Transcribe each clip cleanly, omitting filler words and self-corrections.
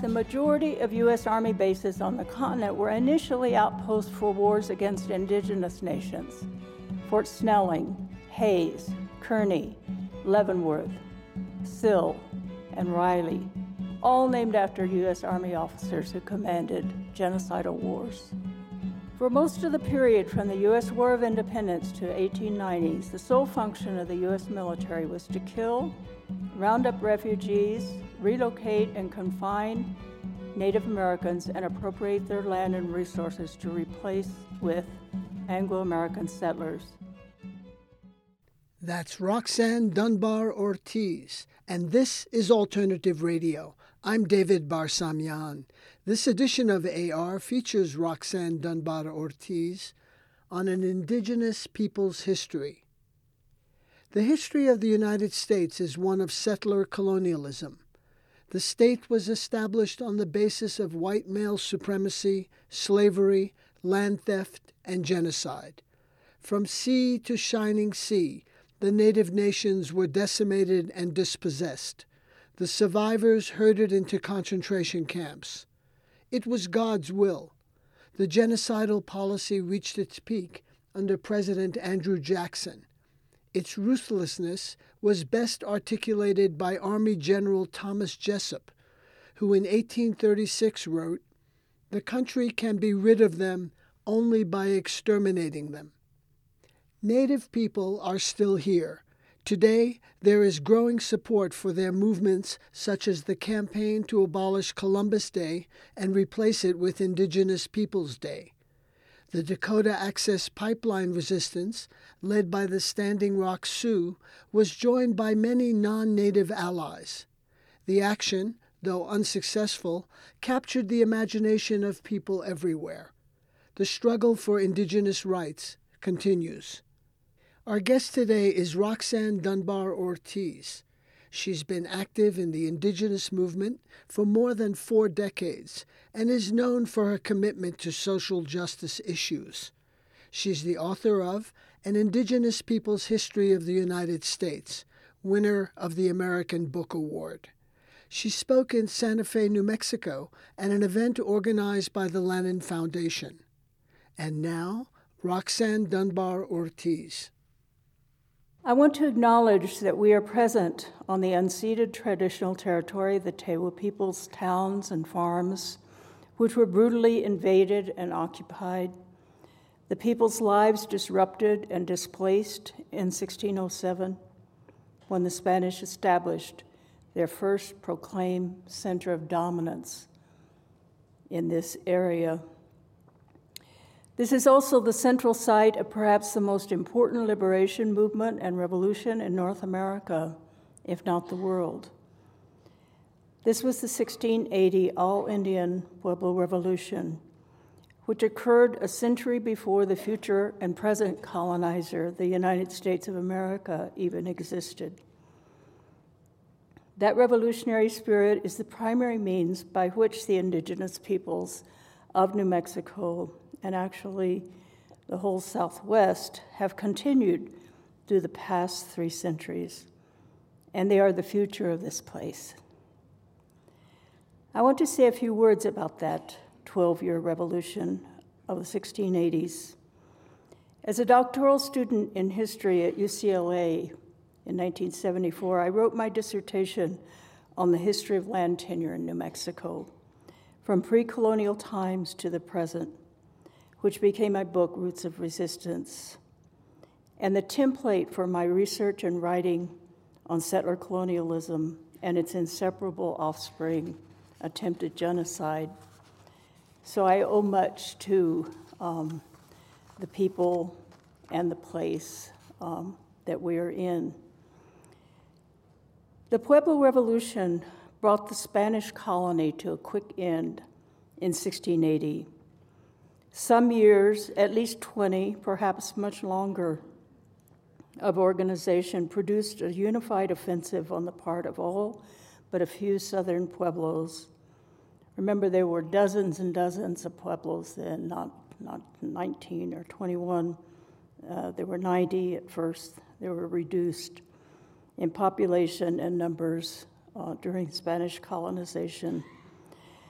majority of U.S. Army bases on the continent were initially outposts for wars against indigenous nations. Fort Snelling, Hays, Kearney, Leavenworth, Sill, and Riley, all named after U.S. Army officers who commanded genocidal wars. For most of the period from the U.S. War of Independence to the 1890s, the sole function of the U.S. military was to kill, round up refugees, relocate and confine Native Americans, and appropriate their land and resources to replace with Anglo-American settlers. That's Roxanne Dunbar Ortiz, and this is Alternative Radio. I'm David Barsamian. This edition of AR features Roxanne Dunbar Ortiz on an indigenous people's history. The history of the United States is one of settler colonialism. The state was established on the basis of white male supremacy, slavery, land theft, and genocide. From sea to shining sea, the native nations were decimated and dispossessed. The survivors herded into concentration camps. It was God's will. The genocidal policy reached its peak under President Andrew Jackson. Its ruthlessness was best articulated by Army General Thomas Jessup, who in 1836 wrote, "The country can be rid of them only by exterminating them." Native people are still here. Today, there is growing support for their movements such as the campaign to abolish Columbus Day and replace it with Indigenous Peoples Day. The Dakota Access Pipeline resistance, led by the Standing Rock Sioux, was joined by many non-native allies. The action, though unsuccessful, captured the imagination of people everywhere. The struggle for indigenous rights continues. Our guest today is Roxanne Dunbar Ortiz. She's been active in the indigenous movement for more than 4 decades and is known for her commitment to social justice issues. She's the author of An Indigenous People's History of the United States, winner of the American Book Award. She spoke in Santa Fe, New Mexico, at an event organized by the Lannan Foundation. And now, Roxanne Dunbar Ortiz. I want to acknowledge that we are present on the unceded traditional territory of the Tewa people's towns and farms, which were brutally invaded and occupied, the people's lives disrupted and displaced in 1607, when the Spanish established their first proclaimed center of dominance in this area. This is also the central site of perhaps the most important liberation movement and revolution in North America, if not the world. This was the 1680 All-Indian Pueblo Revolution, which occurred a century before the future and present colonizer, the United States of America, even existed. That revolutionary spirit is the primary means by which the indigenous peoples of New Mexico and actually the whole Southwest have continued through the past 3 centuries, and they are the future of this place. I want to say a few words about that 12-year revolution of the 1680s. As a doctoral student in history at UCLA in 1974, I wrote my dissertation on the history of land tenure in New Mexico, from pre-colonial times to the present, which became my book, Roots of Resistance, and the template for my research and writing on settler colonialism and its inseparable offspring, attempted genocide. So I owe much to the people and the place that we are in. The Pueblo Revolution brought the Spanish colony to a quick end in 1680. Some years, at least 20, perhaps much longer, of organization produced a unified offensive on the part of all but a few southern pueblos. Remember, there were dozens and dozens of pueblos then, not 19 or 21. There were 90 at first. They were reduced in population and numbers during Spanish colonization.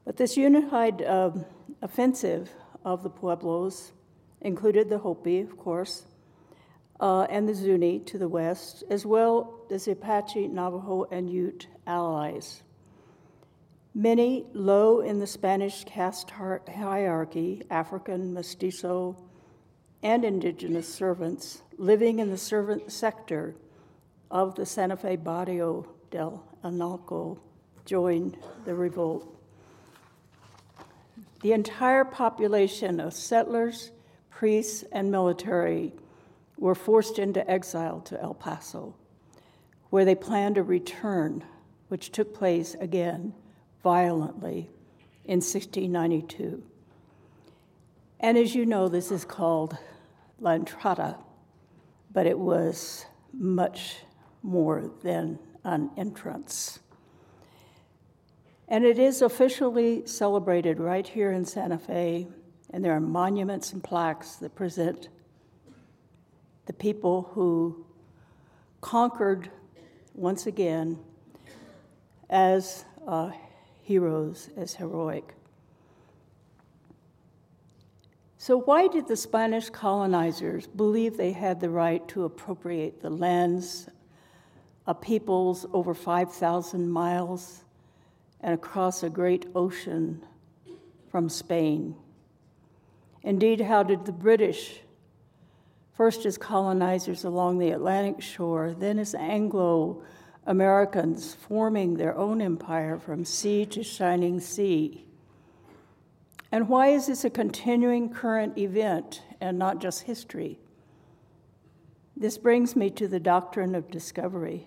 But this unified offensive of the Pueblos included the Hopi, of course, and the Zuni to the west, as well as the Apache, Navajo, and Ute allies. Many low in the Spanish caste hierarchy, African, mestizo, and indigenous servants living in the servant sector of the Santa Fe Barrio del Analco joined the revolt. The entire population of settlers, priests, and military were forced into exile to El Paso, where they planned a return, which took place again violently in 1692. And as you know, this is called La Entrada, but it was much more than an entrance. And it is officially celebrated right here in Santa Fe, and there are monuments and plaques that present the people who conquered once again as heroes, as heroic. So why did the Spanish colonizers believe they had the right to appropriate the lands of peoples over 5,000 miles and across a great ocean from Spain? Indeed, how did the British, first as colonizers along the Atlantic shore, then as Anglo-Americans forming their own empire from sea to shining sea? And why is this a continuing current event and not just history? This brings me to the doctrine of discovery.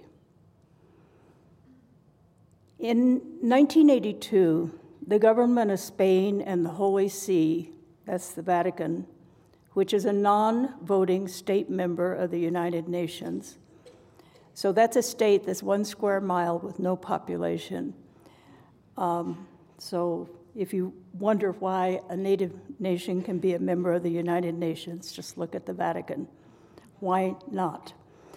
In 1982, the government of Spain and the Holy See, that's the Vatican, which is a non-voting state member of the United Nations. So that's a state that's 1 square mile with no population. So if you wonder why a native nation can be a member of the United Nations, just look at the Vatican. Why not?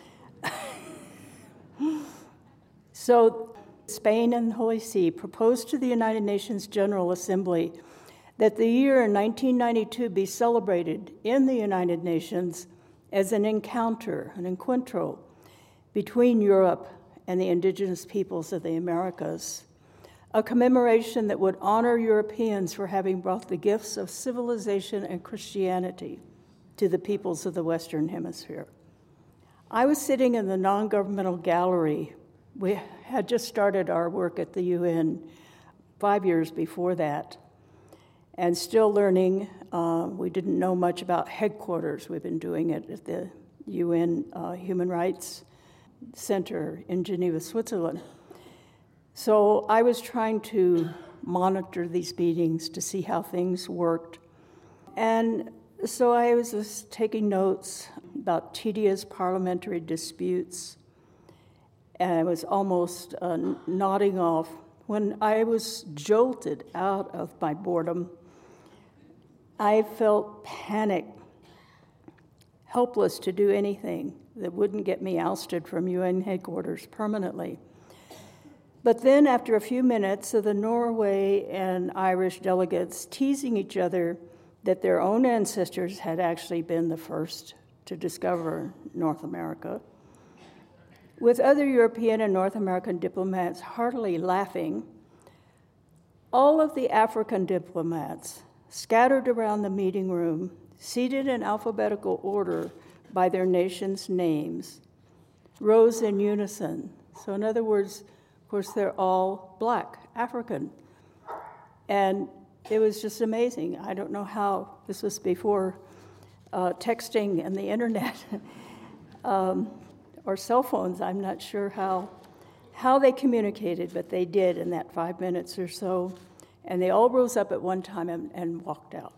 So Spain and the Holy See proposed to the United Nations General Assembly that the year 1992 be celebrated in the United Nations as an encounter, an encuentro, between Europe and the indigenous peoples of the Americas, a commemoration that would honor Europeans for having brought the gifts of civilization and Christianity to the peoples of the Western Hemisphere. I was sitting in the non-governmental gallery. We had just started our work at the UN 5 years before that, and still learning. We didn't know much about headquarters. We've been doing it at the UN Human Rights Center in Geneva, Switzerland. So I was trying to monitor these meetings to see how things worked. And so I was just taking notes about tedious parliamentary disputes, and I was almost nodding off when I was jolted out of my boredom. I felt panic, helpless to do anything that wouldn't get me ousted from UN headquarters permanently. But then after a few minutes of the Norway and Irish delegates teasing each other that their own ancestors had actually been the first to discover North America, with other European and North American diplomats heartily laughing, all of the African diplomats scattered around the meeting room, seated in alphabetical order by their nation's names, rose in unison. So in other words, of course, they're all Black, African. And it was just amazing. I don't know how, this was before texting and the internet or cell phones. I'm not sure how they communicated, but they did in that 5 minutes or so. And they all rose up at one time and walked out.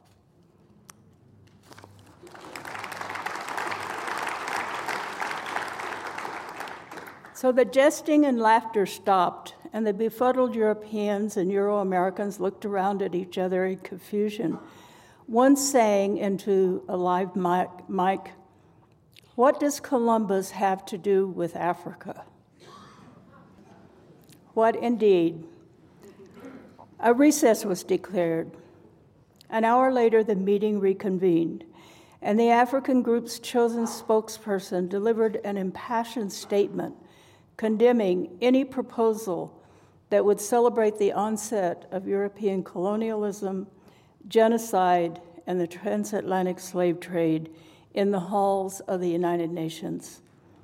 So the jesting and laughter stopped, and the befuddled Europeans and Euro-Americans looked around at each other in confusion. One sang into a live mic, "What does Columbus have to do with Africa?" What indeed? A recess was declared. An hour later, the meeting reconvened, and the African group's chosen spokesperson delivered an impassioned statement condemning any proposal that would celebrate the onset of European colonialism, genocide, and the transatlantic slave trade in the halls of the United Nations.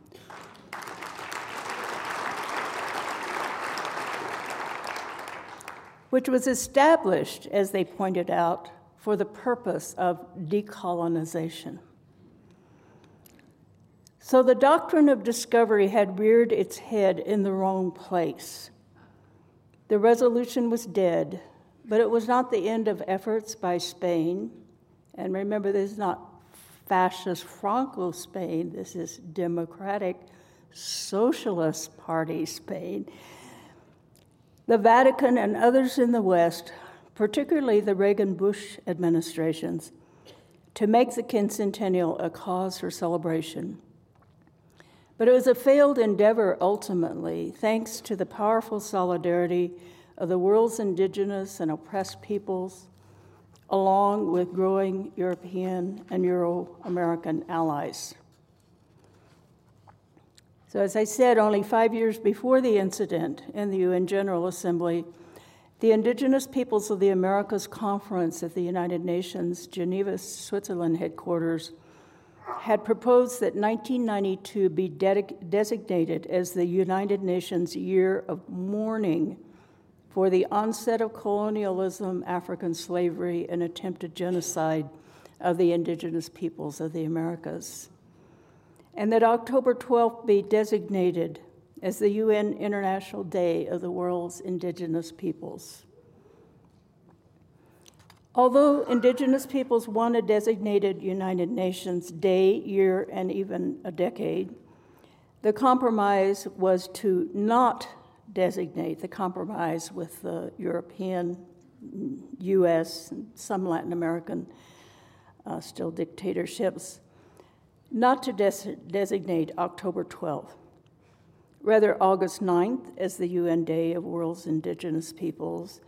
Which was established, as they pointed out, for the purpose of decolonization. So the doctrine of discovery had reared its head in the wrong place. The resolution was dead, but it was not the end of efforts by Spain. And remember, this is not fascist Franco Spain, this is Democratic Socialist Party Spain. The Vatican and others in the West, particularly the Reagan-Bush administrations, to make the quincentennial a cause for celebration. But it was a failed endeavor ultimately, thanks to the powerful solidarity of the world's indigenous and oppressed peoples, along with growing European and Euro-American allies. So as I said, only 5 years before the incident in the UN General Assembly, the Indigenous Peoples of the Americas Conference at the United Nations, Geneva, Switzerland headquarters, had proposed that 1992 be designated as the United Nations Year of Mourning for the onset of colonialism, African slavery, and attempted genocide of the indigenous peoples of the Americas. And that October 12th be designated as the UN International Day of the world's indigenous peoples. Although indigenous peoples won a designated United Nations day, year, and even a decade, the compromise was to not designate, the compromise with the European, US, and some Latin American still dictatorships, not to designate October 12th. Rather, August 9th as the UN Day of World's Indigenous Peoples,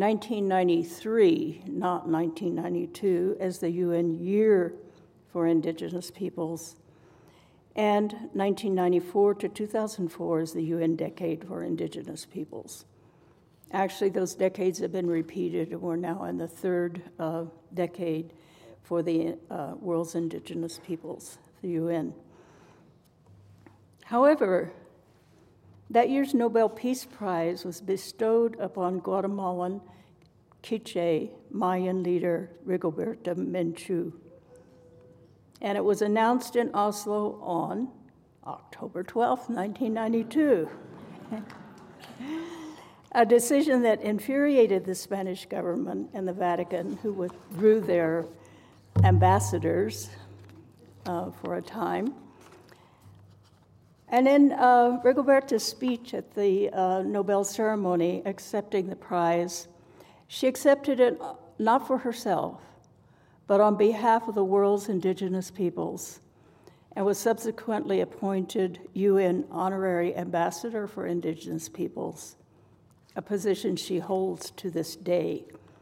1993, not 1992, as the UN Year for Indigenous Peoples, and 1994 to 2004 as the UN Decade for Indigenous Peoples. Actually, those decades have been repeated, and we're now in the third decade for the world's indigenous peoples, the UN. However, that year's Nobel Peace Prize was bestowed upon Guatemalan Quiche Mayan leader Rigoberta Menchú. And it was announced in Oslo on October 12, 1992. A decision that infuriated the Spanish government and the Vatican, who withdrew their ambassadors for a time. And in Rigoberta's speech at the Nobel ceremony accepting the prize, she accepted it not for herself, but on behalf of the world's indigenous peoples, and was subsequently appointed UN Honorary Ambassador for Indigenous Peoples, a position she holds to this day.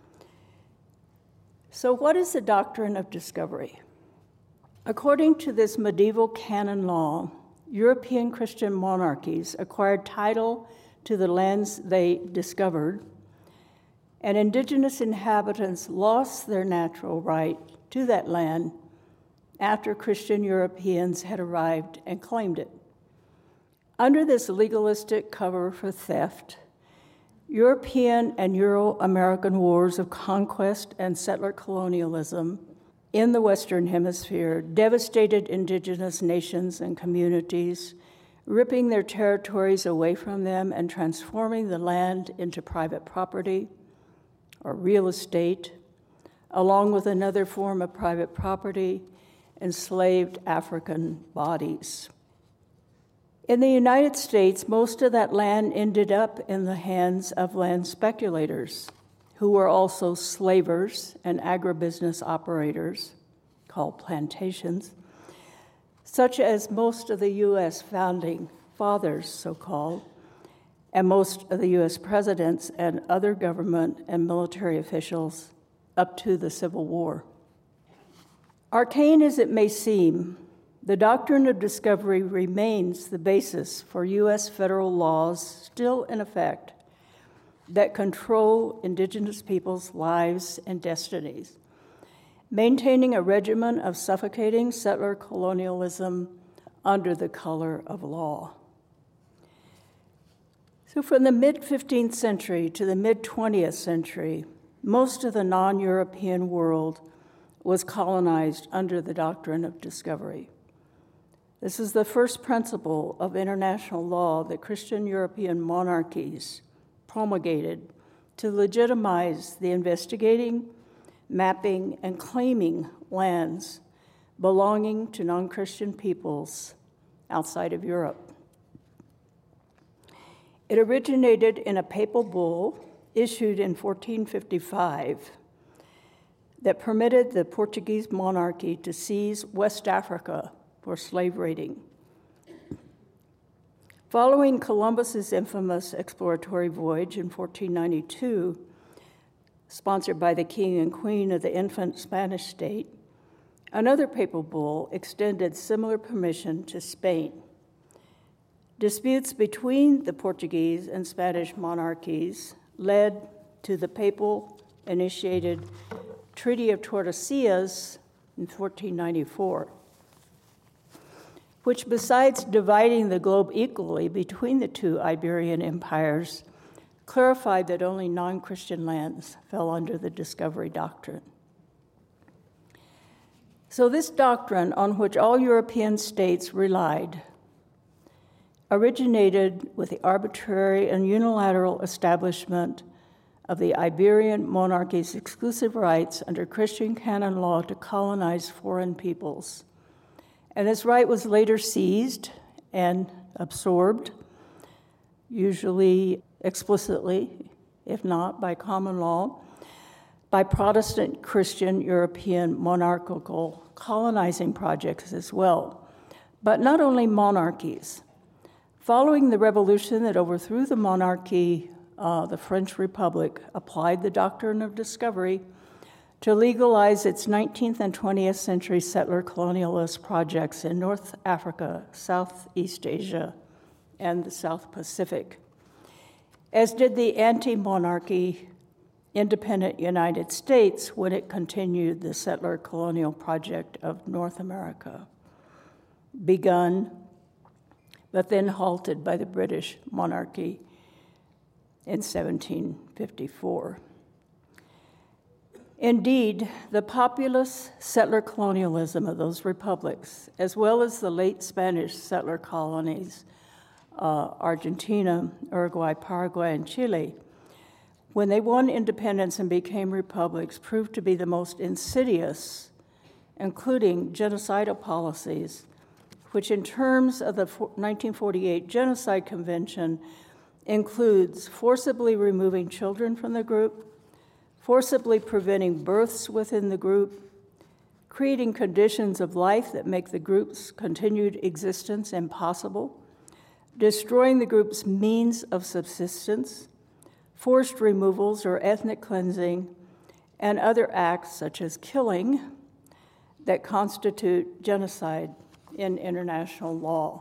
So what is the doctrine of discovery? According to this medieval canon law, European Christian monarchies acquired title to the lands they discovered, and indigenous inhabitants lost their natural right to that land after Christian Europeans had arrived and claimed it. Under this legalistic cover for theft, European and Euro-American wars of conquest and settler colonialism in the Western Hemisphere devastated indigenous nations and communities, ripping their territories away from them and transforming the land into private property or real estate, along with another form of private property, enslaved African bodies. In the United States, most of that land ended up in the hands of land speculators, who were also slavers and agribusiness operators, called plantations, such as most of the U.S. founding fathers, so-called, and most of the U.S. presidents and other government and military officials up to the Civil War. Arcane as it may seem, the doctrine of discovery remains the basis for U.S. federal laws still in effect that control indigenous peoples' lives and destinies, maintaining a regimen of suffocating settler colonialism under the color of law. So from the mid-15th century to the mid-20th century, most of the non-European world was colonized under the doctrine of discovery. This is the first principle of international law that Christian European monarchies promulgated to legitimize the investigating, mapping, and claiming lands belonging to non-Christian peoples outside of Europe. It originated in a papal bull issued in 1455 that permitted the Portuguese monarchy to seize West Africa for slave raiding. Following Columbus's infamous exploratory voyage in 1492, sponsored by the King and Queen of the infant Spanish state, another papal bull extended similar permission to Spain. Disputes between the Portuguese and Spanish monarchies led to the papal-initiated Treaty of Tordesillas in 1494, which, besides dividing the globe equally between the two Iberian empires, clarified that only non-Christian lands fell under the discovery doctrine. So this doctrine, on which all European states relied, originated with the arbitrary and unilateral establishment of the Iberian monarchy's exclusive rights under Christian canon law to colonize foreign peoples. And this right was later seized and absorbed, usually explicitly, if not by common law, by Protestant Christian European monarchical colonizing projects as well. But not only monarchies. Following the revolution that overthrew the monarchy, the French Republic applied the doctrine of discovery to legalize its 19th and 20th century settler colonialist projects in North Africa, Southeast Asia, and the South Pacific, as did the anti-monarchy independent United States when it continued the settler colonial project of North America, begun but then halted by the British monarchy in 1754. Indeed, the populous settler colonialism of those republics, as well as the late Spanish settler colonies, Argentina, Uruguay, Paraguay, and Chile, when they won independence and became republics, proved to be the most insidious, including genocidal policies, which in terms of the 1948 Genocide Convention includes forcibly removing children from the group, forcibly preventing births within the group, creating conditions of life that make the group's continued existence impossible, destroying the group's means of subsistence, forced removals or ethnic cleansing, and other acts such as killing that constitute genocide in international law.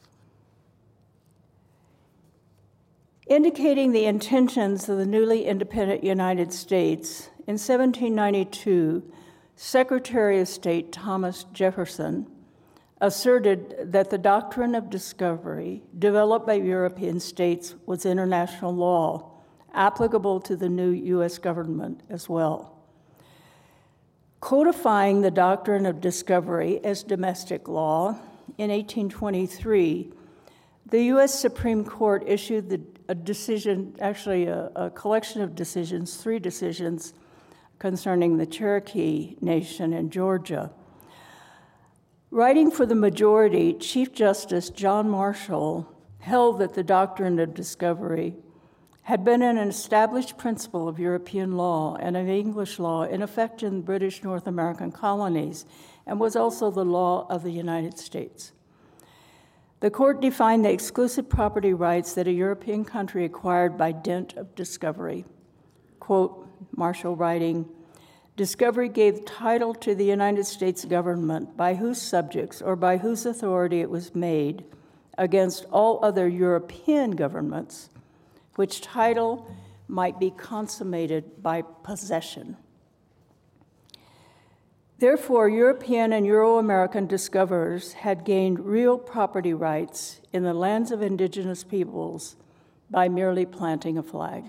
Indicating the intentions of the newly independent United States, in 1792, Secretary of State Thomas Jefferson asserted that the doctrine of discovery developed by European states was international law, applicable to the new U.S. government as well. Codifying the doctrine of discovery as domestic law, in 1823, the U.S. Supreme Court issued a decision, actually a collection of decisions, 3 decisions, concerning the Cherokee Nation in Georgia. Writing for the majority, Chief Justice John Marshall held that the doctrine of discovery had been an established principle of European law and of English law in effect in British North American colonies, and was also the law of the United States. The court defined the exclusive property rights that a European country acquired by dint of discovery. Quote, Marshall writing, discovery gave title to the United States government by whose subjects or by whose authority it was made against all other European governments, which title might be consummated by possession. Therefore, European and Euro-American discoverers had gained real property rights in the lands of indigenous peoples by merely planting a flag.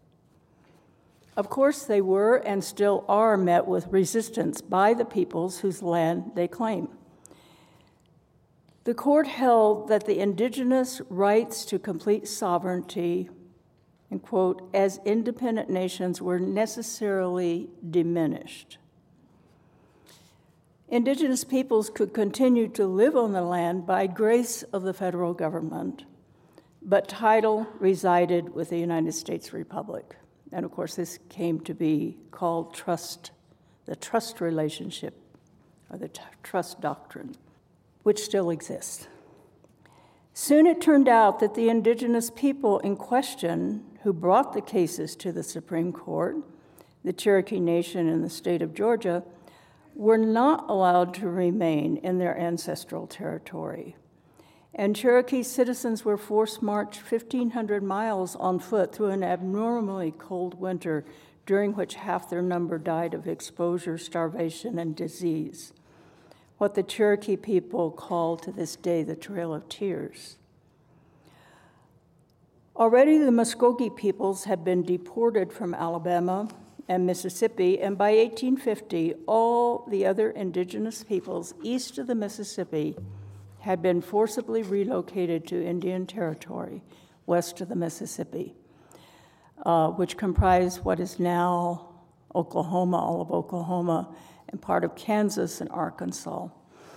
Of course, they were and still are met with resistance by the peoples whose land they claim. The court held that the indigenous rights to complete sovereignty, and quote, as independent nations were necessarily diminished. Indigenous peoples could continue to live on the land by grace of the federal government, but title resided with the United States Republic. And of course, this came to be called the trust relationship, or the trust doctrine, which still exists. Soon it turned out that the indigenous people in question who brought the cases to the Supreme Court, the Cherokee Nation in the state of Georgia, were not allowed to remain in their ancestral territory. And Cherokee citizens were forced march 1,500 miles on foot through an abnormally cold winter, during which half their number died of exposure, starvation, and disease, what the Cherokee people call to this day the Trail of Tears. Already the Muskogee peoples had been deported from Alabama and Mississippi, and by 1850, all the other indigenous peoples east of the Mississippi had been forcibly relocated to Indian Territory, west of the Mississippi, which comprised what is now Oklahoma, all of Oklahoma, and part of Kansas and Arkansas.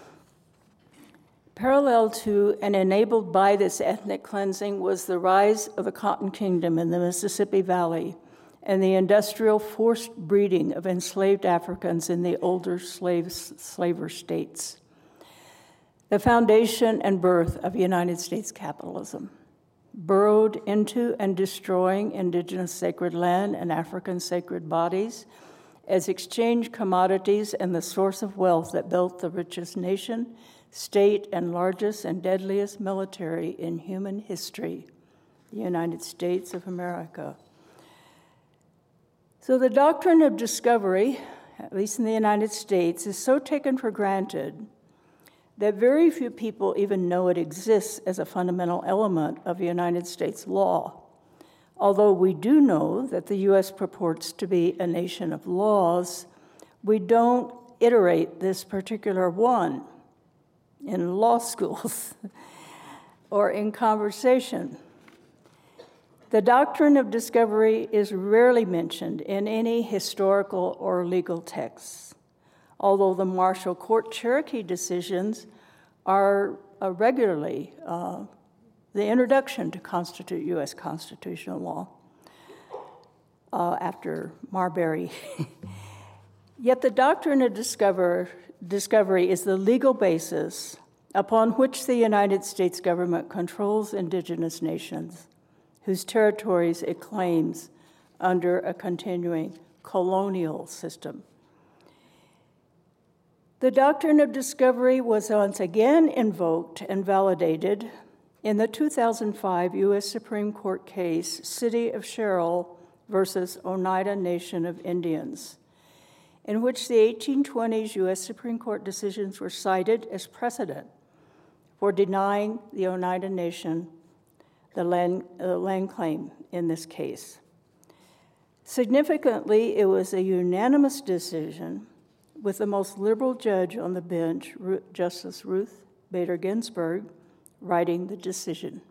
Parallel to and enabled by this ethnic cleansing was the rise of the Cotton Kingdom in the Mississippi Valley and the industrial forced breeding of enslaved Africans in the older slaver states, the foundation and birth of United States capitalism, burrowed into and destroying indigenous sacred land and African sacred bodies as exchange commodities and the source of wealth that built the richest nation, state, and largest and deadliest military in human history, the United States of America. So the doctrine of discovery, at least in the United States, is so taken for granted that very few people even know it exists as a fundamental element of United States law. Although we do know that the U.S. purports to be a nation of laws, we don't iterate this particular one in law schools or in conversation. The doctrine of discovery is rarely mentioned in any historical or legal texts, although the Marshall Court Cherokee decisions are regularly the introduction to U.S. constitutional law after Marbury. Yet the doctrine of discovery is the legal basis upon which the United States government controls indigenous nations whose territories it claims under a continuing colonial system. The doctrine of discovery was once again invoked and validated in the 2005 U.S. Supreme Court case, City of Sherrill versus Oneida Nation of Indians, in which the 1820s U.S. Supreme Court decisions were cited as precedent for denying the Oneida Nation the land claim in this case. Significantly, it was a unanimous decision with the most liberal judge on the bench, Justice Ruth Bader Ginsburg, writing the decision.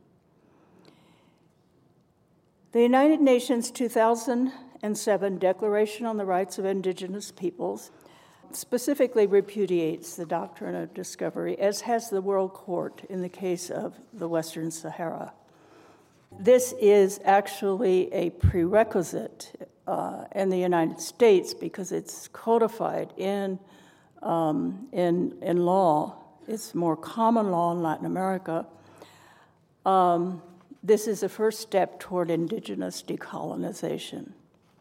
The United Nations 2007 Declaration on the Rights of Indigenous Peoples specifically repudiates the doctrine of discovery, as has the World Court in the case of the Western Sahara. This is actually a prerequisite in the United States because it's codified in law. It's more common law in Latin America, This is the first step toward indigenous decolonization.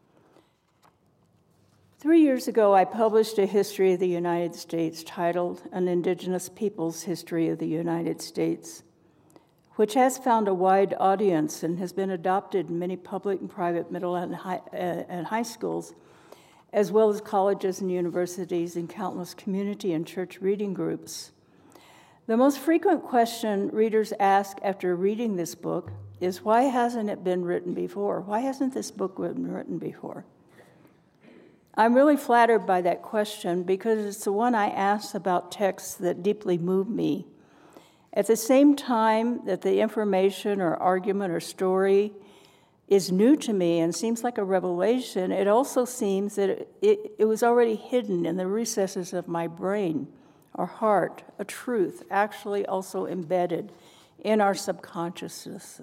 3 years ago, I published a history of the United States titled An Indigenous Peoples History of the United States, which has found a wide audience and has been adopted in many public and private middle and high schools, as well as colleges and universities and countless community and church reading groups. The most frequent question readers ask after reading this book is, why hasn't it been written before? Why hasn't this book been written before? I'm really flattered by that question because it's the one I ask about texts that deeply move me. At the same time that the information or argument or story is new to me and seems like a revelation, it also seems that it was already hidden in the recesses of my brain or heart, a truth actually also embedded in our subconsciousness.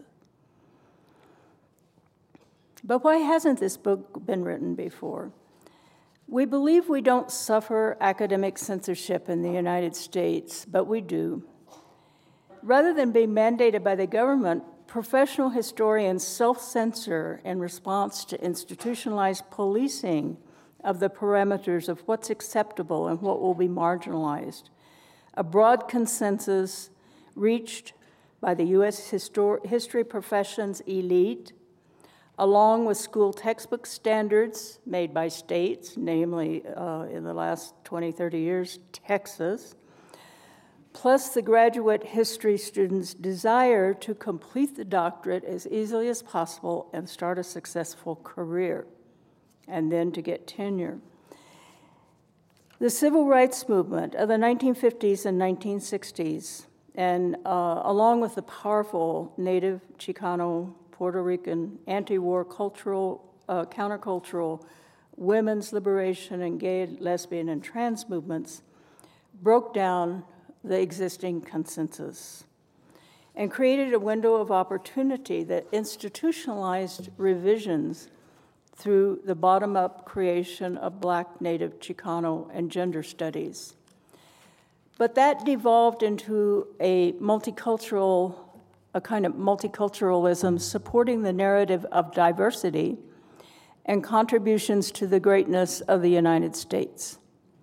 But why hasn't this book been written before? We believe we don't suffer academic censorship in the United States, but we do. Rather than being mandated by the government, professional historians self-censor in response to institutionalized policing of the parameters of what's acceptable and what will be marginalized. A broad consensus reached by the U.S. history profession's elite, along with school textbook standards made by states, namely in the last 20, 30 years, Texas, plus the graduate history students' desire to complete the doctorate as easily as possible and start a successful career, and then to get tenure. The civil rights movement of the 1950s and 1960s, and along with the powerful Native, Chicano, Puerto Rican, anti-war countercultural, women's liberation, and gay, lesbian, and trans movements, broke down the existing consensus and created a window of opportunity that institutionalized revisions through the bottom-up creation of Black, Native, Chicano, and gender studies. But that devolved into a kind of multiculturalism supporting the narrative of diversity and contributions to the greatness of the United States.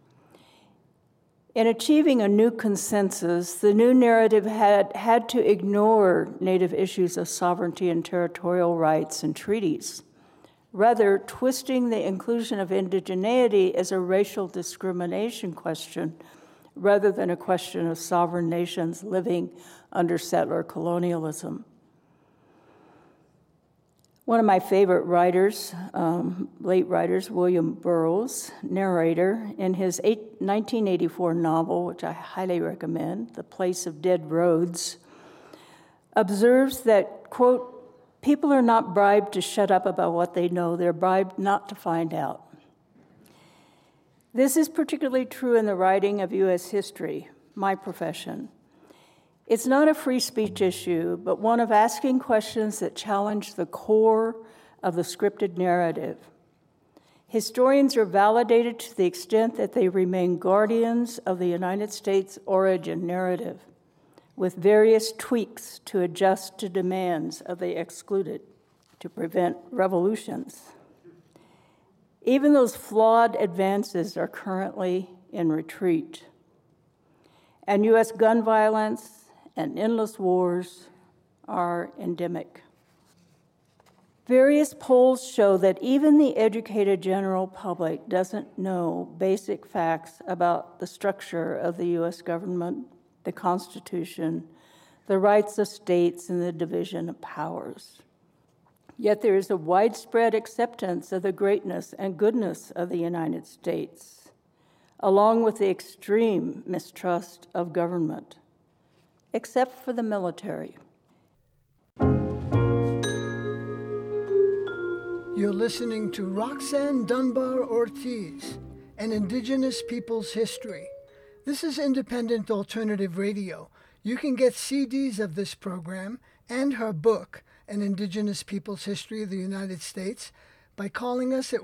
In achieving a new consensus, the new narrative had to ignore Native issues of sovereignty and territorial rights and treaties, rather twisting the inclusion of indigeneity as a racial discrimination question rather than a question of sovereign nations living under settler colonialism. One of my favorite writers, late writers, William Burroughs, narrator, in his 1984 novel, which I highly recommend, The Place of Dead Roads, observes that, quote, people are not bribed to shut up about what they know, they're bribed not to find out. This is particularly true in the writing of U.S. history, my profession. It's not a free speech issue, but one of asking questions that challenge the core of the scripted narrative. Historians are validated to the extent that they remain guardians of the United States origin narrative, with various tweaks to adjust to demands of the excluded to prevent revolutions. Even those flawed advances are currently in retreat. And U.S. gun violence and endless wars are endemic. Various polls show that even the educated general public doesn't know basic facts about the structure of the U.S. government, the Constitution, the rights of states, and the division of powers. Yet there is a widespread acceptance of the greatness and goodness of the United States, along with the extreme mistrust of government, except for the military. You're listening to Roxanne Dunbar Ortiz, An Indigenous Peoples History. This is Independent Alternative Radio. You can get CDs of this program and her book, An Indigenous Peoples History of the United States, by calling us at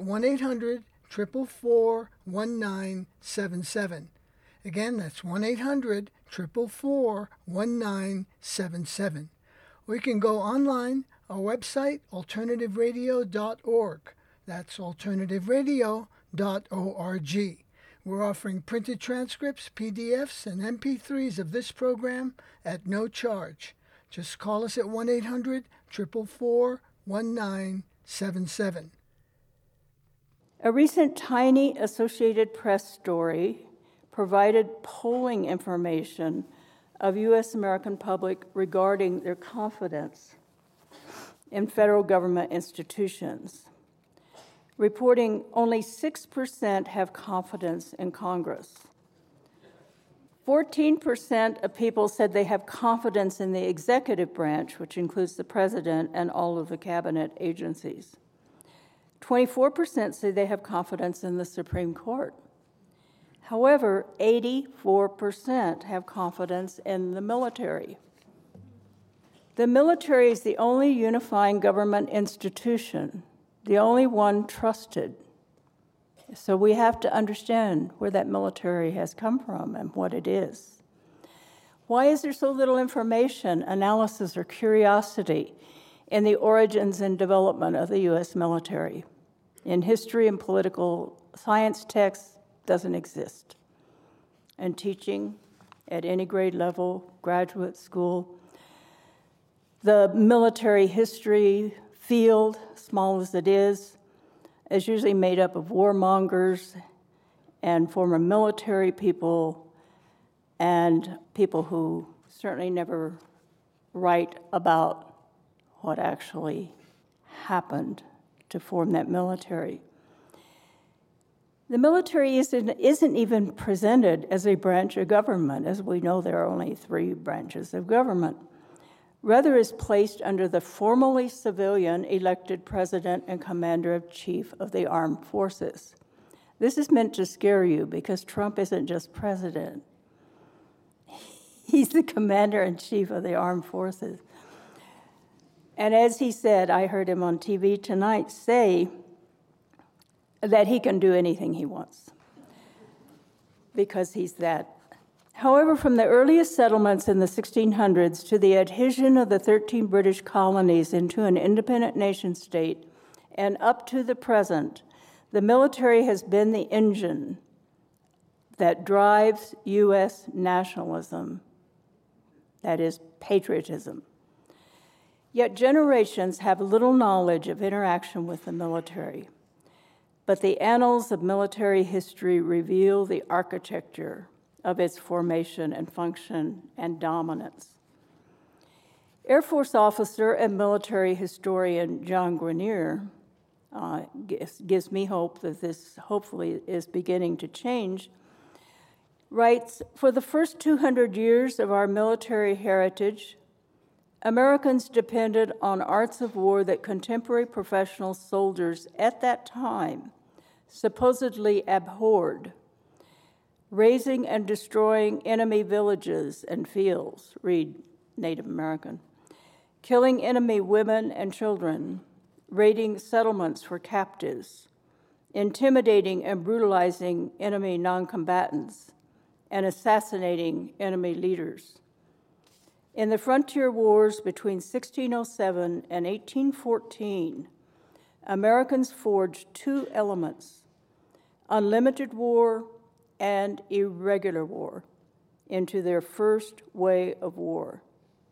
1-800-444-1977. Again, that's 1-800-444-1977. We can go online, our website, alternativeradio.org. That's alternativeradio.org. We're offering printed transcripts, PDFs, and MP3s of this program at no charge. Just call us at 1-800-444-1977. A recent tiny Associated Press story provided polling information of U.S. American public regarding their confidence in federal government institutions, reporting only 6% have confidence in Congress. 14% of people said they have confidence in the executive branch, which includes the president and all of the cabinet agencies. 24% say they have confidence in the Supreme Court. However, 84% have confidence in the military. The military is the only unifying government institution, the only one trusted. So we have to understand where that military has come from and what it is. Why is there so little information, analysis, or curiosity in the origins and development of the U.S. military? In history and political science texts, doesn't exist. And teaching at any grade level, graduate school, the military history field, small as it is usually made up of warmongers and former military people and people who certainly never write about what actually happened to form that military. The military isn't even presented as a branch of government. As we know, there are only 3 branches of government. Rather, is placed under the formally civilian elected president and commander-in-chief of the armed forces. This is meant to scare you because Trump isn't just president. He's the commander-in-chief of the armed forces. And as he said, I heard him on TV tonight say that he can do anything he wants because he's that. However, from the earliest settlements in the 1600s to the adhesion of the 13 British colonies into an independent nation state and up to the present, the military has been the engine that drives U.S. nationalism, that is, patriotism. Yet generations have little knowledge of interaction with the military. But the annals of military history reveal the architecture of its formation and function and dominance. Air Force officer and military historian John Grenier gives me hope that this hopefully is beginning to change, writes, "For the first 200 years of our military heritage, Americans depended on arts of war that contemporary professional soldiers at that time supposedly abhorred, raising and destroying enemy villages and fields," read Native American, "killing enemy women and children, raiding settlements for captives, intimidating and brutalizing enemy non-combatants, and assassinating enemy leaders. In the frontier wars between 1607 and 1814, Americans forged 2 elements, unlimited war and irregular war, into their first way of war."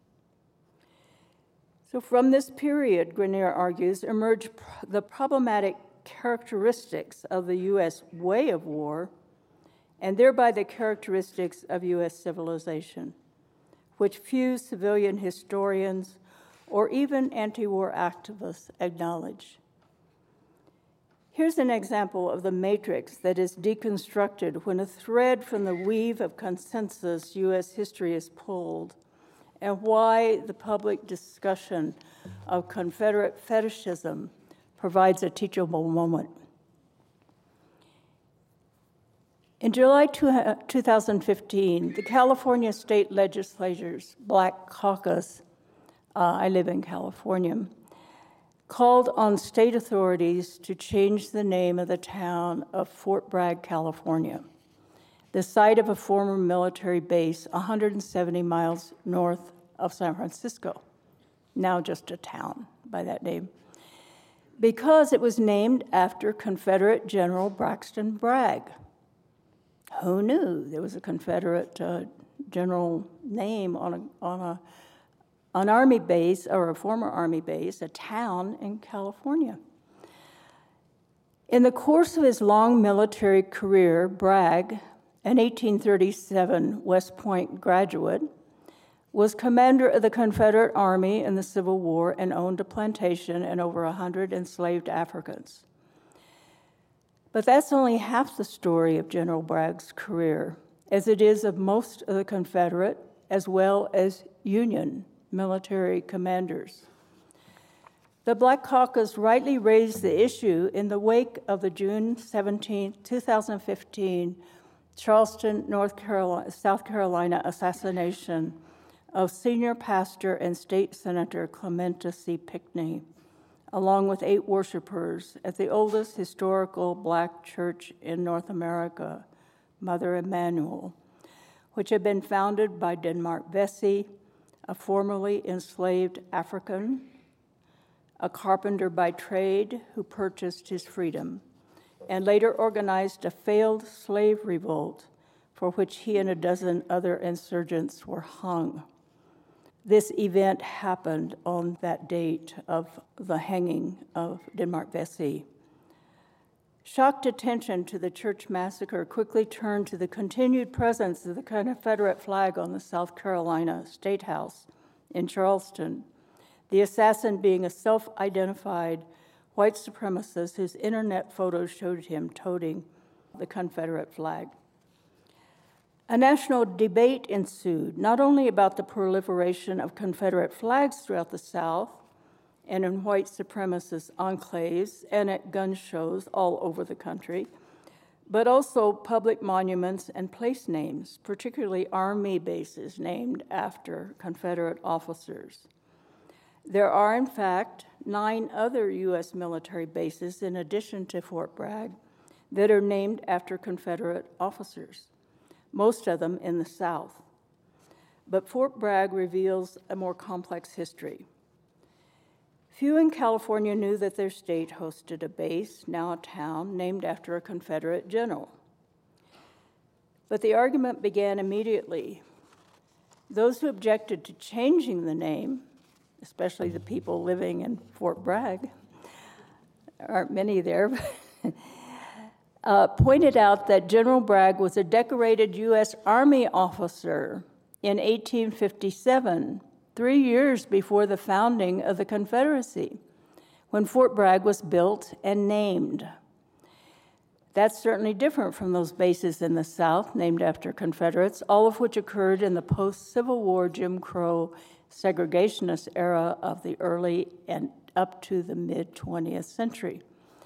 So from this period, Grenier argues, emerged the problematic characteristics of the U.S. way of war, and thereby the characteristics of U.S. civilization, which few civilian historians or even anti-war activists acknowledge. Here's an example of the matrix that is deconstructed when a thread from the weave of consensus U.S. history is pulled, and why the public discussion of Confederate fetishism provides a teachable moment. In July 2015, the California State Legislature's Black Caucus, I live in California, called on state authorities to change the name of the town of Fort Bragg, California, the site of a former military base 170 miles north of San Francisco. now just a town by that name, because it was named after Confederate General Braxton Bragg. Who knew there was a Confederate general name on an army base, or a former army base, a town in California? In the course of his long military career, Bragg, an 1837 West Point graduate, was commander of the Confederate Army in the Civil War and owned a plantation and over 100 enslaved Africans. But that's only half the story of General Bragg's career, as it is of most of the Confederate as well as Union military commanders. The Black Caucus rightly raised the issue in the wake of the June 17, 2015 Charleston, South Carolina assassination of senior pastor and state senator Clementa C. Pinckney, along with 8 worshipers at the oldest historical Black church in North America, Mother Emanuel, which had been founded by Denmark Vesey, a formerly enslaved African, a carpenter by trade who purchased his freedom, and later organized a failed slave revolt for which he and a dozen other insurgents were hung. This event happened on that date of the hanging of Denmark Vesey. Shocked attention to the church massacre quickly turned to the continued presence of the Confederate flag on the South Carolina State House in Charleston, the assassin being a self-identified white supremacist whose internet photos showed him toting the Confederate flag. A national debate ensued, not only about the proliferation of Confederate flags throughout the South and in white supremacist enclaves and at gun shows all over the country, but also public monuments and place names, particularly Army bases named after Confederate officers. There are, in fact, 9 other U.S. military bases in addition to Fort Bragg that are named after Confederate officers, most of them in the South. But Fort Bragg reveals a more complex history. Few in California knew that their state hosted a base, now a town, named after a Confederate general. But the argument began immediately. Those who objected to changing the name, especially the people living in Fort Bragg, there aren't many there, pointed out that General Bragg was a decorated U.S. Army officer in 1857, 3 years before the founding of the Confederacy, when Fort Bragg was built and named. That's certainly different from those bases in the South named after Confederates, all of which occurred in the post-Civil War Jim Crow segregationist era of the early and up to the mid-20th century.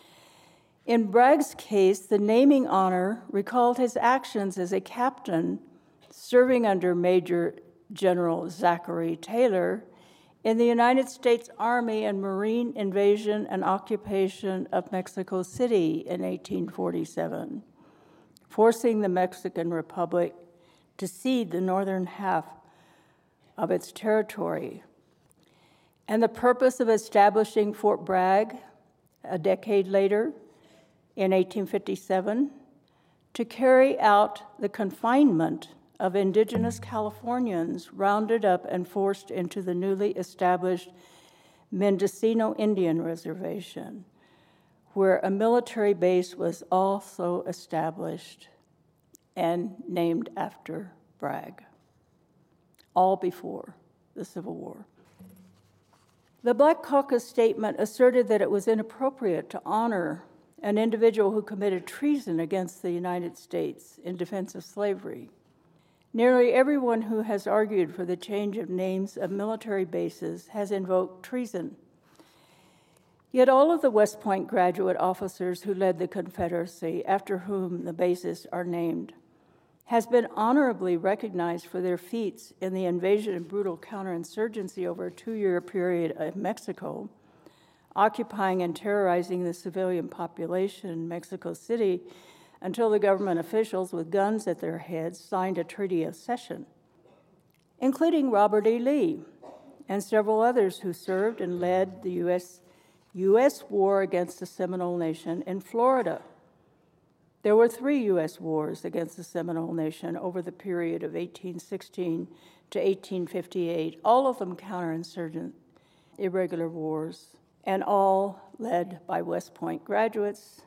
In Bragg's case, the naming honor recalled his actions as a captain serving under Major General Zachary Taylor in the United States Army and Marine invasion and occupation of Mexico City in 1847, forcing the Mexican Republic to cede the northern half of its territory. And the purpose of establishing Fort Bragg a decade later, in 1857, to carry out the confinement of indigenous Californians rounded up and forced into the newly established Mendocino Indian Reservation, where a military base was also established and named after Bragg, all before the Civil War. The Black Caucus statement asserted that it was inappropriate to honor an individual who committed treason against the United States in defense of slavery. Nearly everyone who has argued for the change of names of military bases has invoked treason. Yet all of the West Point graduate officers who led the Confederacy, after whom the bases are named, has been honorably recognized for their feats in the invasion and brutal counterinsurgency over a 2-year period of Mexico, occupying and terrorizing the civilian population in Mexico City until the government officials with guns at their heads signed a treaty of cession, including Robert E. Lee and several others who served and led the U.S. war against the Seminole Nation in Florida. There were 3 U.S. wars against the Seminole Nation over the period of 1816 to 1858, all of them counterinsurgent, irregular wars, and all led by West Point graduates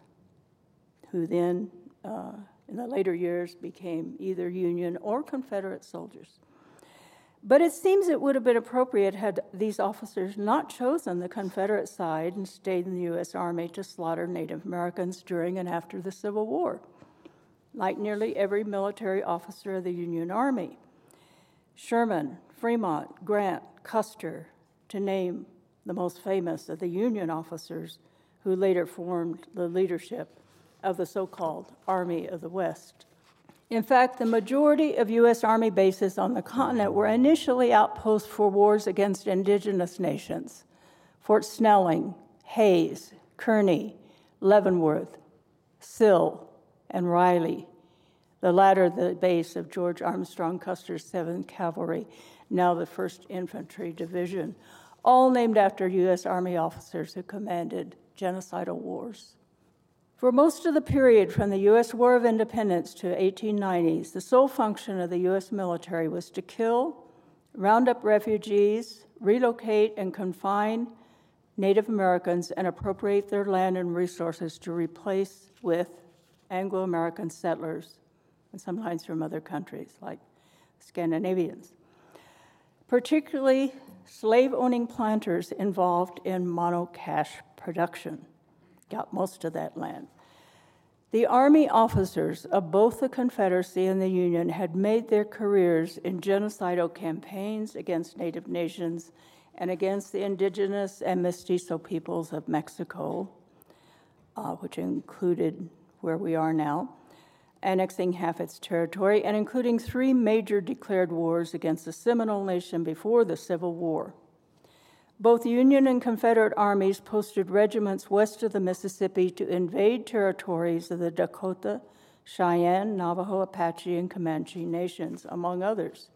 who then, in the later years, became either Union or Confederate soldiers. But it seems it would have been appropriate had these officers not chosen the Confederate side and stayed in the U.S. Army to slaughter Native Americans during and after the Civil War, like nearly every military officer of the Union Army. Sherman, Fremont, Grant, Custer, to name the most famous of the Union officers who later formed the leadership of the so-called Army of the West. In fact, the majority of U.S. Army bases on the continent were initially outposts for wars against indigenous nations. Fort Snelling, Hays, Kearney, Leavenworth, Sill, and Riley, the latter the base of George Armstrong Custer's 7th Cavalry, now the 1st Infantry Division, all named after U.S. Army officers who commanded genocidal wars. For most of the period from the U.S. War of Independence to 1890s, the sole function of the U.S. military was to kill, round up refugees, relocate and confine Native Americans, and appropriate their land and resources to replace with Anglo-American settlers, and sometimes from other countries like Scandinavians. Particularly slave-owning planters involved in monocash production got most of that land. The Army officers of both the Confederacy and the Union had made their careers in genocidal campaigns against Native nations and against the indigenous and mestizo peoples of Mexico, which included where we are now, annexing half its territory, and including 3 major declared wars against the Seminole Nation before the Civil War. Both Union and Confederate armies posted regiments west of the Mississippi to invade territories of the Dakota, Cheyenne, Navajo, Apache, and Comanche nations, among others.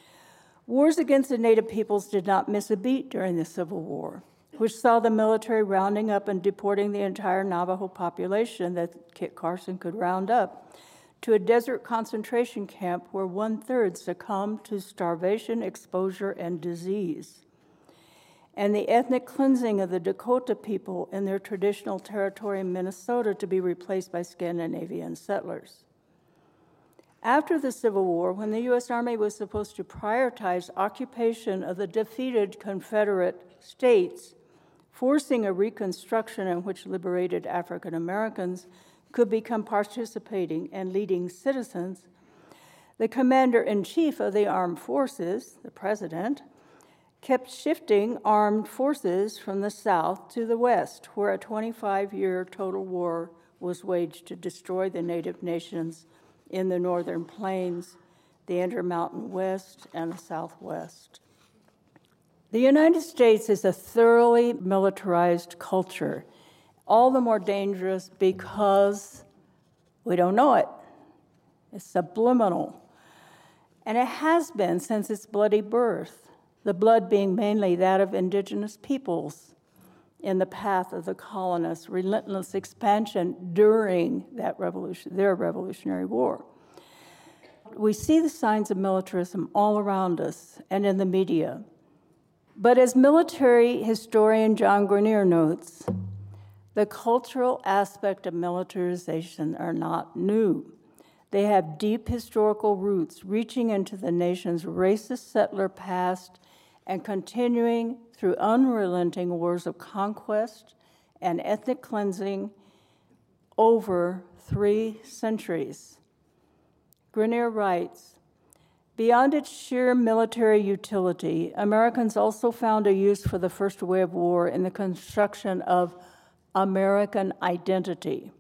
Wars against the Native peoples did not miss a beat during the Civil War, which saw the military rounding up and deporting the entire Navajo population that Kit Carson could round up to a desert concentration camp where 1/3 succumbed to starvation, exposure, and disease, and the ethnic cleansing of the Dakota people in their traditional territory in Minnesota to be replaced by Scandinavian settlers. After the Civil War, when the U.S. Army was supposed to prioritize occupation of the defeated Confederate states, forcing a reconstruction in which liberated African Americans could become participating and leading citizens, the commander-in-chief of the armed forces, the president, kept shifting armed forces from the south to the west, where a 25-year total war was waged to destroy the Native nations in the northern plains, the Intermountain West, and the Southwest. The United States is a thoroughly militarized culture, all the more dangerous because we don't know it. It's subliminal. And it has been since its bloody birth, the blood being mainly that of indigenous peoples in the path of the colonists' relentless expansion during that revolution, their Revolutionary War. We see the signs of militarism all around us and in the media. But as military historian John Grenier notes, the cultural aspect of militarization are not new. They have deep historical roots reaching into the nation's racist settler past and continuing through unrelenting wars of conquest and ethnic cleansing over 3 centuries. Grenier writes, beyond its sheer military utility, Americans also found a use for the first way of war in the construction of American identity.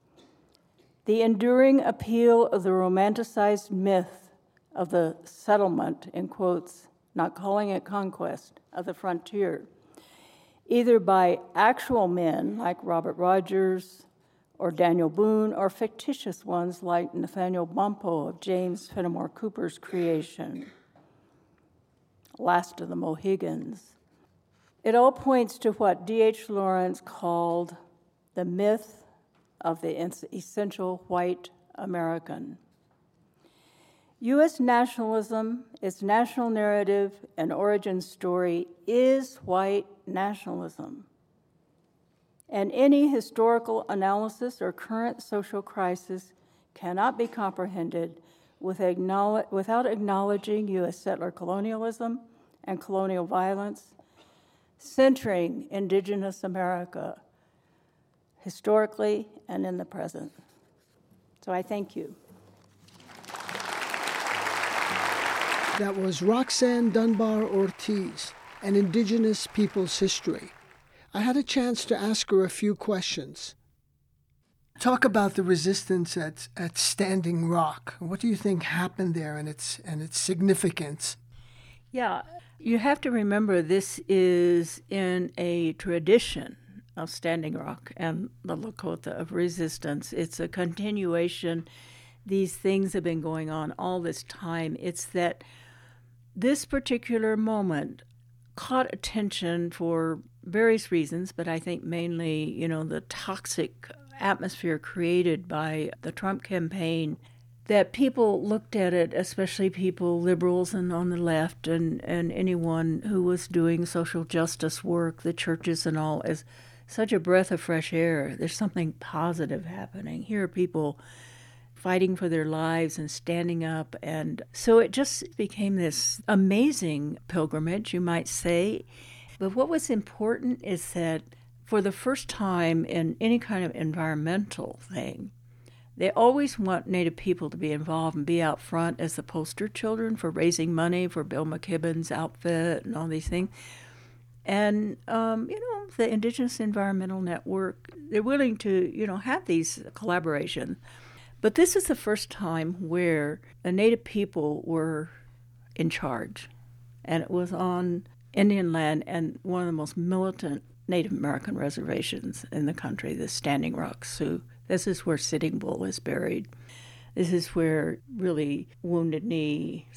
The enduring appeal of the romanticized myth of the settlement, in quotes, not calling it conquest, of the frontier, either by actual men like Robert Rogers or Daniel Boone, or fictitious ones like Nathaniel Bumppo of James Fenimore Cooper's creation. Last of the Mohegans. It all points to what D.H. Lawrence called the myth of the essential white American. U.S. nationalism, its national narrative and origin story is white nationalism. And any historical analysis or current social crisis cannot be comprehended without acknowledging U.S. settler colonialism and colonial violence, centering indigenous America historically and in the present. So I thank you. That was Roxanne Dunbar Ortiz, An Indigenous People's History. I had a chance to ask her a few questions. Talk about the resistance at Standing Rock. What do you think happened there and its significance? Yeah, you have to remember this is in a tradition of Standing Rock and the Lakota of resistance. It's a continuation. These things have been going on all this time. It's that this particular moment caught attention for various reasons, but I think mainly, the toxic atmosphere created by the Trump campaign, that people looked at it, especially people, liberals and on the left, and anyone who was doing social justice work, the churches and all, as such a breath of fresh air. There's something positive happening. Here are people fighting for their lives and standing up. And so it just became this amazing pilgrimage, you might say. But what was important is that for the first time in any kind of environmental thing, they always want Native people to be involved and be out front as the poster children for raising money for Bill McKibben's outfit and all these things. And, the Indigenous Environmental Network, they're willing to, have these collaborations. But this is the first time where the Native people were in charge. And it was on Indian land and one of the most militant Native American reservations in the country, the Standing Rock Sioux. This is where Sitting Bull is buried. This is where really Wounded Knee,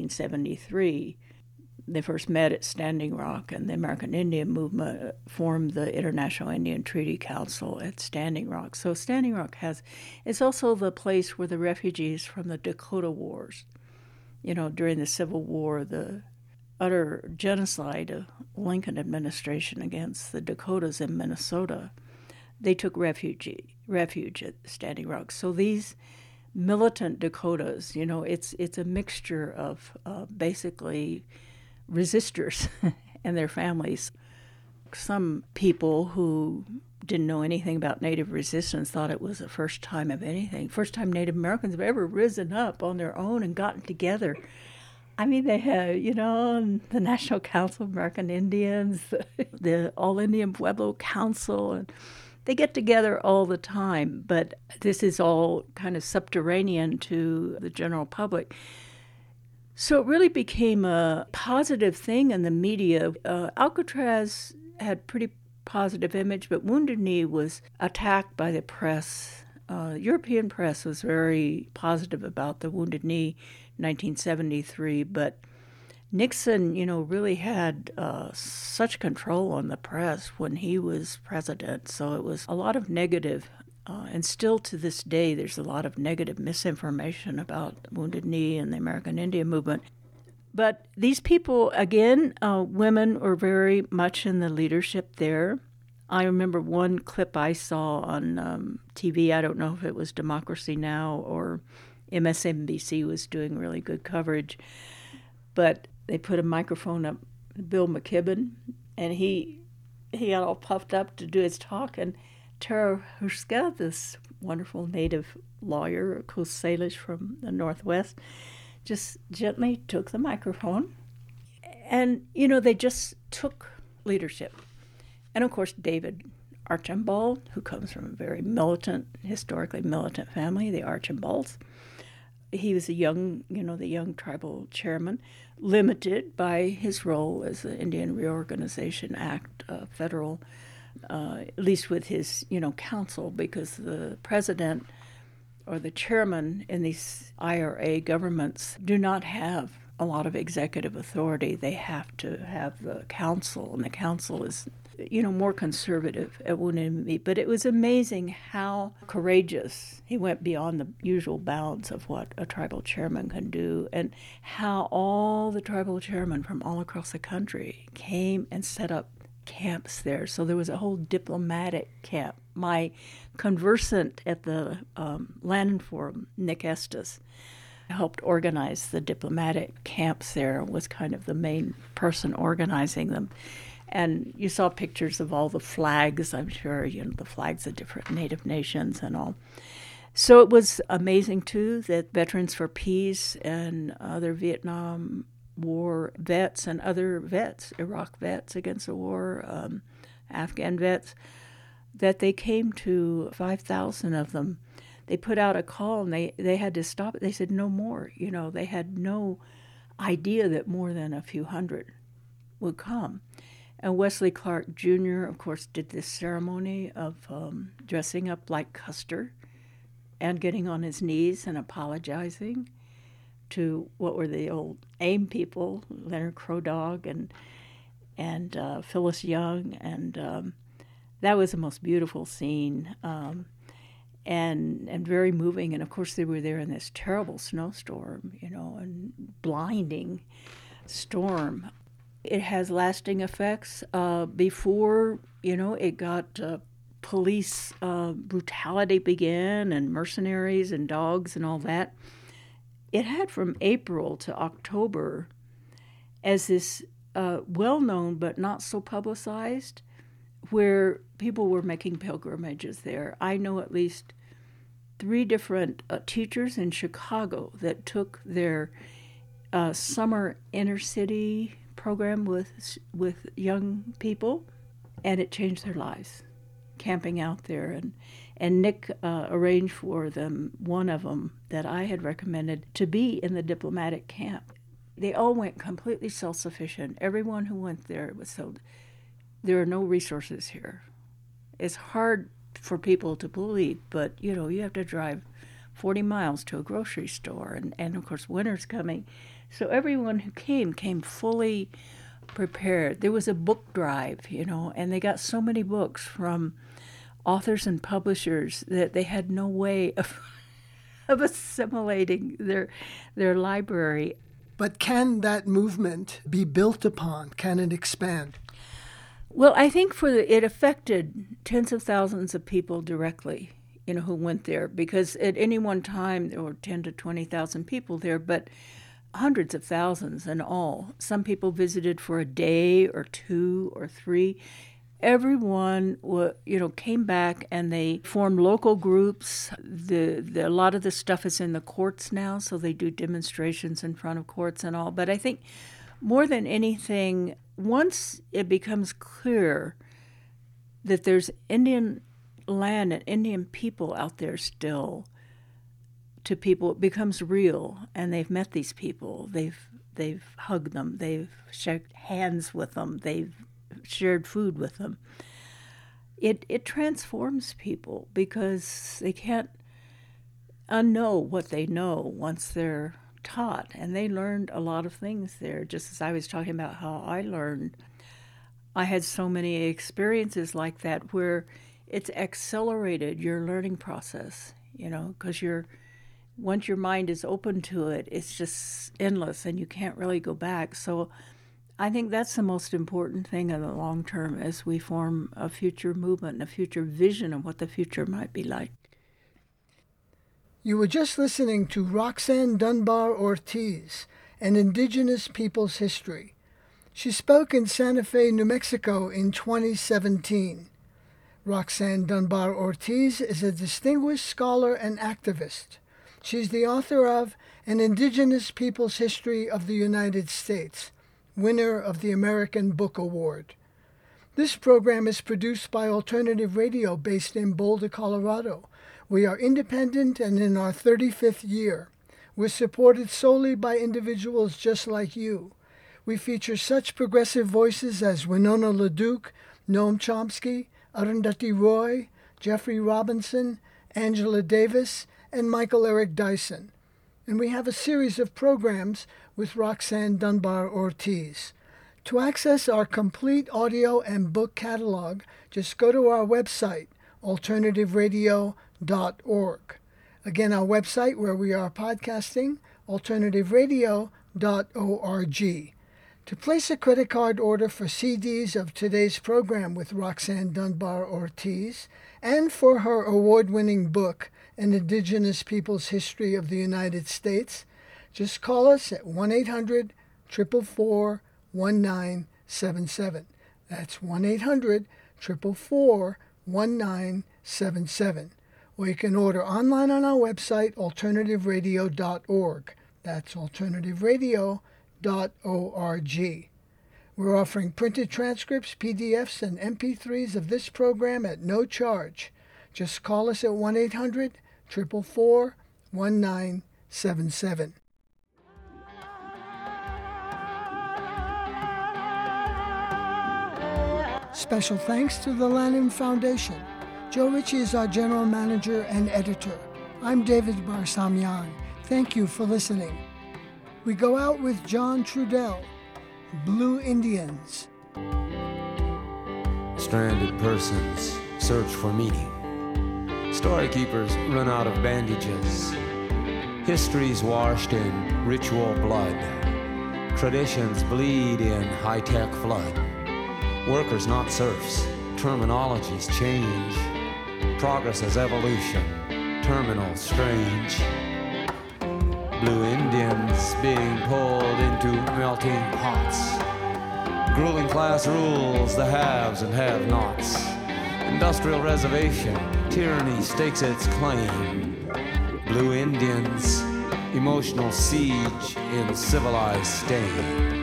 1973, they first met at Standing Rock, and the American Indian movement formed the International Indian Treaty Council at Standing Rock. So Standing Rock it's also the place where the refugees from the Dakota Wars, during the Civil War, the utter genocide of Lincoln administration against the Dakotas in Minnesota, they took refuge at Standing Rock. So these militant Dakotas, it's a mixture of basically resistors and their families. Some people who didn't know anything about Native resistance thought it was the first time of anything. First time Native Americans have ever risen up on their own and gotten together. I mean, they have, the National Council of American Indians, the All Indian Pueblo Council, and they get together all the time. But this is all kind of subterranean to the general public. So it really became a positive thing in the media. Alcatraz had pretty positive image, but Wounded Knee was attacked by the press. European press was very positive about the Wounded Knee 1973, but Nixon, really had such control on the press when he was president. So it was a lot of negative. And still to this day, there's a lot of negative misinformation about Wounded Knee and the American Indian movement. But these people, again, women were very much in the leadership there. I remember one clip I saw on TV. I don't know if it was Democracy Now! Or MSNBC was doing really good coverage. But they put a microphone up to Bill McKibben, and he got all puffed up to do his talk, and Tara Hruska, this wonderful Native lawyer, Coast Salish from the Northwest, just gently took the microphone. And, they just took leadership. And, of course, David Archambault, who comes from a very historically militant family, the Archambaults. He was the young tribal chairman, limited by his role as the Indian Reorganization Act federal, at least with his, council, because the president or the chairman in these IRA governments do not have a lot of executive authority. They have to have the council, and the council is, more conservative at Wounded Knee. But it was amazing how courageous he went beyond the usual bounds of what a tribal chairman can do, and how all the tribal chairmen from all across the country came and set up camps there. So there was a whole diplomatic camp. My conversant at the Land Forum, Nick Estes, helped organize the diplomatic camps there, was kind of the main person organizing them. And you saw pictures of all the flags, I'm sure, the flags of different Native nations and all. So it was amazing, too, that Veterans for Peace and other Vietnam War vets and other vets, Iraq vets against the war, Afghan vets, that they came to 5,000 of them. They put out a call, and they had to stop it. They said no more. They had no idea that more than a few hundred would come. And Wesley Clark Jr., of course, did this ceremony of dressing up like Custer and getting on his knees and apologizing to what were the old AIM people, Leonard Crow Dog and Phyllis Young. And that was the most beautiful scene. And very moving. And, of course, they were there in this terrible snowstorm, and blinding storm. It has lasting effects. Before, it got police brutality began, and mercenaries and dogs and all that. It had from April to October as this well-known but not so publicized, where people were making pilgrimages there. I know at least 3 different teachers in Chicago that took their summer inner city program with young people, and it changed their lives, camping out there. And Nick arranged for them, one of them that I had recommended, to be in the diplomatic camp. They all went completely self-sufficient. Everyone who went there was there are no resources here. It's hard for people to believe, but, you have to drive 40 miles to a grocery store, and of course, winter's coming. So everyone who came fully prepared. There was a book drive, and they got so many books from authors and publishers that they had no way of assimilating their library. But can that movement be built upon? Can it expand? Well, I think it affected tens of thousands of people directly, who went there, because at any one time there were 10 to 20,000 people there, but hundreds of thousands in all. Some people visited for a day or 2 or 3. Everyone, came back, and they formed local groups. A lot of the stuff is in the courts now, so they do demonstrations in front of courts and all. But I think more than anything, once it becomes clear that there's Indian land and Indian people out there still, to people, it becomes real, and they've met these people. They've hugged them. They've shook hands with them. They've shared food with them. It transforms people, because they can't unknow what they know once they're taught, and they learned a lot of things there, just as I was talking about how I learned. I had so many experiences like that where it's accelerated your learning process, because once your mind is open to it, it's just endless, and you can't really go back. So I think that's the most important thing in the long term as we form a future movement and a future vision of what the future might be like. You were just listening to Roxanne Dunbar Ortiz, An Indigenous People's History. She spoke in Santa Fe, New Mexico in 2017. Roxanne Dunbar Ortiz is a distinguished scholar and activist. She's the author of An Indigenous People's History of the United States, winner of the American Book Award. This program is produced by Alternative Radio based in Boulder, Colorado. We are independent and in our 35th year. We're supported solely by individuals just like you. We feature such progressive voices as Winona LaDuke, Noam Chomsky, Arundhati Roy, Jeffrey Robinson, Angela Davis, and Michael Eric Dyson. and we have a series of programs with Roxanne Dunbar Ortiz. To access our complete audio and book catalog, just go to our website, alternativeradio.org. Again, our website where we are podcasting, alternativeradio.org. To place a credit card order for CDs of today's program with Roxanne Dunbar Ortiz and for her award-winning book, An Indigenous Peoples' History of the United States, just call us at 1-800-444-1977. That's 1-800-444-1977. Or you can order online on our website, alternativeradio.org. That's alternativeradio.org. We're offering printed transcripts, PDFs, and MP3s of this program at no charge. Just call us at 1-800-444-1977. Special thanks to the Lanham Foundation. Joe Ritchie is our general manager and editor. I'm David Barsamian. Thank you for listening. We go out with John Trudell, Blue Indians. Stranded persons search for meaning. Story keepers run out of bandages. History's washed in ritual blood. Traditions bleed in high-tech flood. Workers, not serfs. Terminologies change. Progress is evolution. Terminal strange. Blue Indians being pulled into melting pots. Grueling class rules the haves and have-nots. Industrial reservation, tyranny stakes its claim. Blue Indians, emotional siege in civilized stain.